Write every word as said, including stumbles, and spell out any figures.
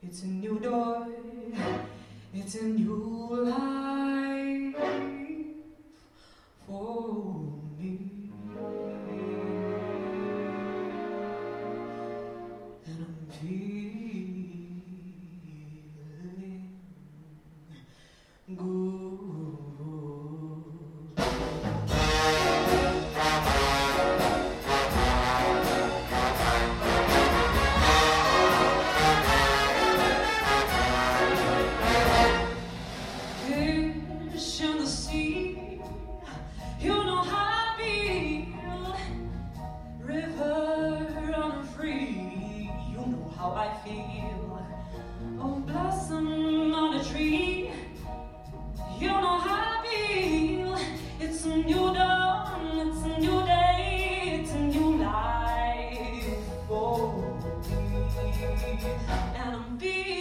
It's a new door, it's a new life for me. And I'm feeling good. Fish in the sea, you know how I feel. River running free, you know how I feel. Oh, blossom on a tree, you know how I feel. It's a new dawn, it's a new day, it's a new life for me. And I'm feeling